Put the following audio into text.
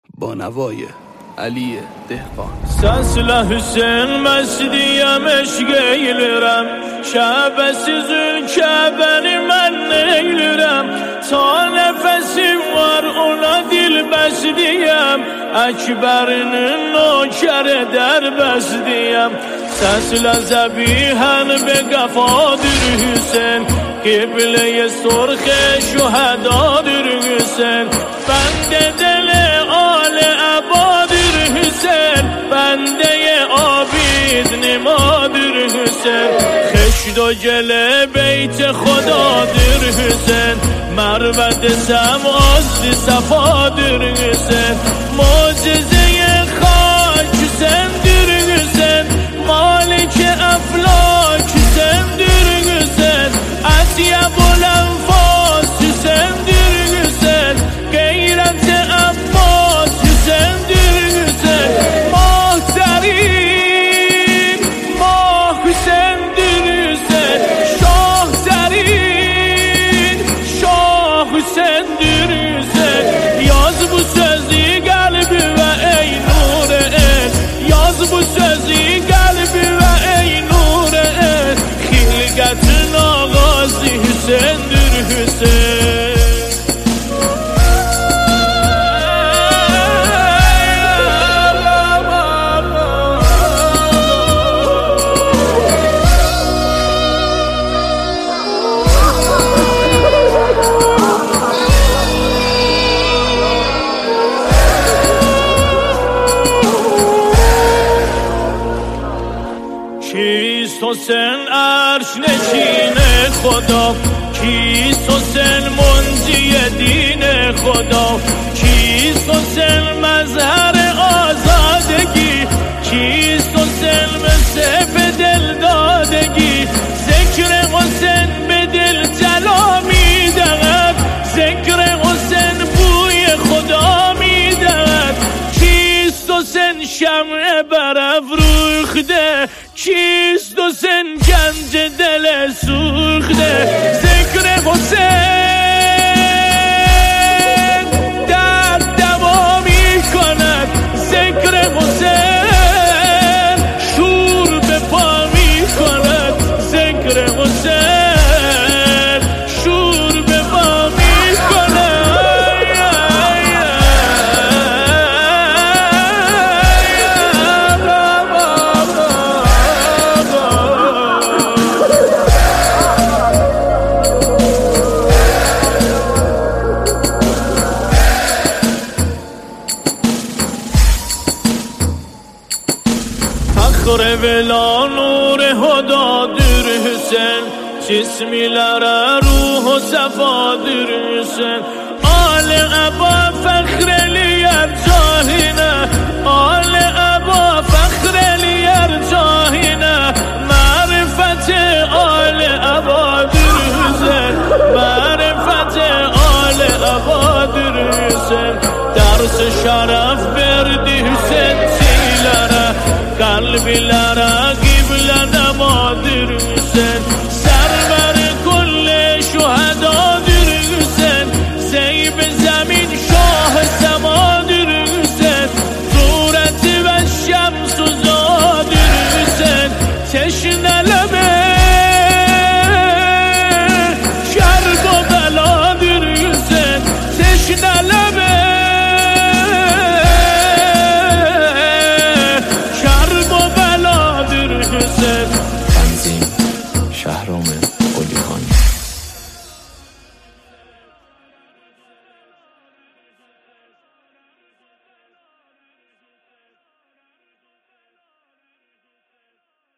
با نوای علی دهقان. Sesle Hüseyin mesdiyemiş geylirim, Şəbəsiz Kəbəni mən neylirəm. Ta nefesim var ona dil bəsliyəm, Əkbərinin nökəri dərbəsliyəm. Sesle zəbihən be qəfadır Hüseyin, Qiblə-i sürx şühədadır Hüseyin. Bəndə dili ali əbadır Hüseyin, Bəndə abid nimadır Hüseyin. خشت و گله بیت خدادر حسین، مروت سماست صفادر حسین. معجزه خاک حسین در حسین، مالک افلاک حسین در حسین. اطیب الانفاس حسین در حسین، غیرت عباس حسین در حسین. ماهترین ماه حسین Hüseyin dürüsen. Yaz bu sözü kalbime ey nur el, Yaz bu sözü kalbime ey nur el. Hilqətin ağası Hüseyindir Hüseyin. کیست حسین عرش نشین خدا، کیست حسین منجی دین خدا، کیست حسین مظهر آزادگی، کیست حسین مسیف دل دادگی. ذکر حسین به دل جلا میدهد، ذکر حسین بوی خدا میدهد. کیست حسین شمع برافروخته، کیست حسین گنج دل سوخته. ذکر حسین در دوا می کند، ذکر حسین شور به پا می کند. ذکر حسین شور به پا می کند. فخر ولا نور هدادر حسین، جسمیلere ruh و صفادر حسین. آل ابا فخر لیر جاهینه، آل ابا فخر لیر جاهینه. معرفت آل ابادر حسین، معرفت آل ابادر حسین. درس شرف بردی حسین چیلره، قلبیلere قبله نمادر حسین. سرور کل شهدادر حسین، زیب زمین شاه سمادر حسین. صورت و شمس و زادر حسین، تشنه لبه کرب و بلادر حسین، تشنه لبه